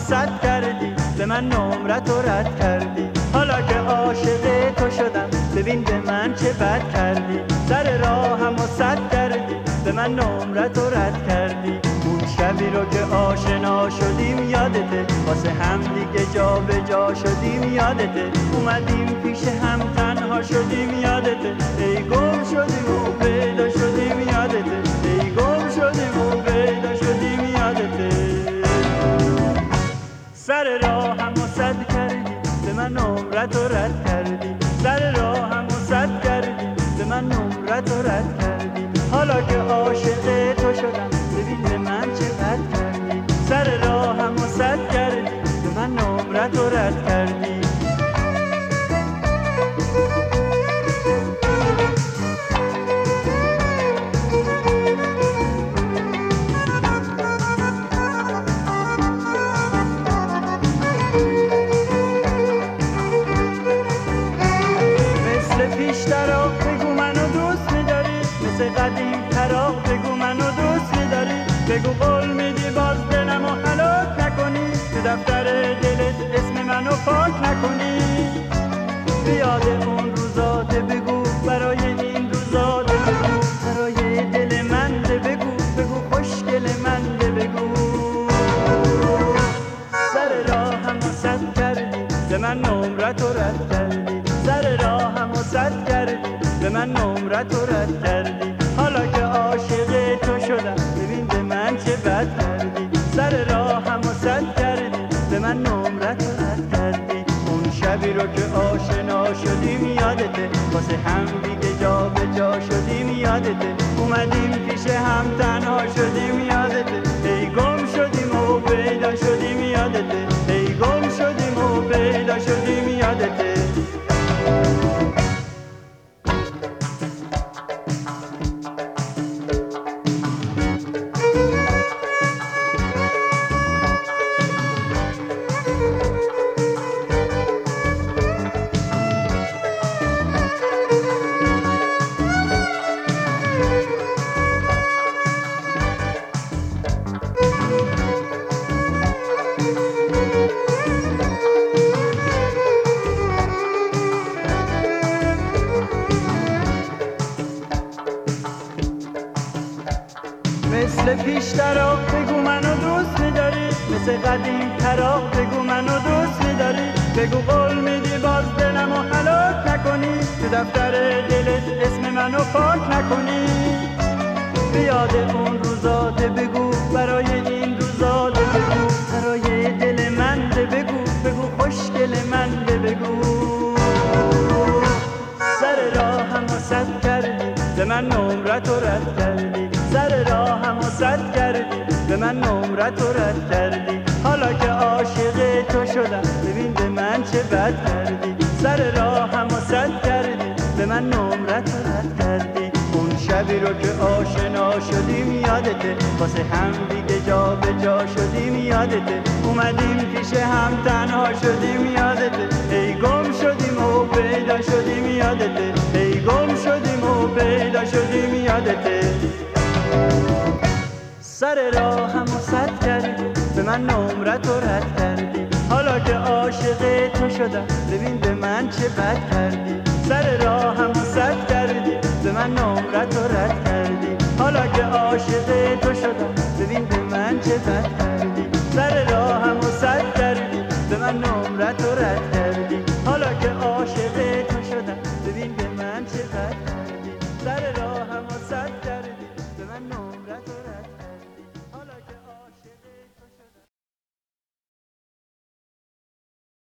صد کردی، به من نمرت رو رد کردی. حالا که عاشق تو شدم ببین به من چه بد کردی. سر راهم و صد کردی، به من نمرت رو رد کردی. اون شبی رو که آشنا شدیم یادته، واسه هم دیگه جا به جا شدیم یادته. اومدیم پیش هم تنها شدیم یادته. ای گم شدیم و پیدا شدیم یادته. ای گم شدیم و پیدا شدیم یادته. سر راهم و صد کردی، به من نمرت رو رد کردی. سر راهم و صد کردی، به من نمرت رو رد کردی. حالا که عاشق تو شدم ببین به من چه بد کردی. سر راهم و صد کردی، به من نمرت رو رد کردی. پیشترا بگو منو دوست می‌داری، مثل قدیم ترا بگو منو دوست می‌داری. بگو قول میدی باز دلمو هلاک نکنی، تو دفتر دلت اسم منو پاک نکنی. بیاد اون روزاده بگو، برای این روزاده بگو، برای دل من ده بگو، بگو خوشگل من ده بگو. سر راهم و صد کردی، به من نمرت رو رد کردی. سر راهم و صد کردی، به من نمرت رو رد کردی. حالا که عاشق تو شدم ببین به من چه بد کردی. سر راهم و صد کردی، به من نمرت رو رد کردی. اون شبی رو که آشنا شدیم یادته، واسه هم دیگه جا به جا شدیم یادته. اومدیم پیش هم تنها شدیم یادته. ای گم شدیم و پیدا شدیم یادته. ای گم شدیم و پیدا شدیم یادته. مثل پیشترا بگو منو دوست می‌داری، مثل قدیم ترا بگو منو دوست می‌داری. بگو قول میدی باز دلمو هلاک نکنی، تو دفتر دلت اسم منو پاک نکنی. بیاد اون روزاده بگو، برای این روزاده بگو، برای دل من ده بگو، بگو خوشگل من ده بگو. سر راهم و صد کردی، به من نمرت رو رد کردی. سر راهم و صد کردی، به من نمرت رو رد کردی. حالا که عاشق تو شدم ببین به من چه بد کردی. سر راهم و صد کردی، به من نمرت رو رد کردی. اون شبی رو که آشنا شدیم یادته، واسه هم دیگه جا به جا شدیم یادته. اومدیم پیش هم تنها شدیم یادته. ای گم شدیم و پیدا شدیم یادته. ای گم شدیم و پیدا شدیم یادته. سر راهم و صد کردی، به من نمرت رو رد کردی. حالا که عاشق تو شدم ببین به من چه بد کردی. سر راهم و صد کردی، به من نمرت رو رد کردی. حالا که عاشق تو شدم ببین به من چه بد کردی. سر راهم و صد کردی، به من نمرت رو رد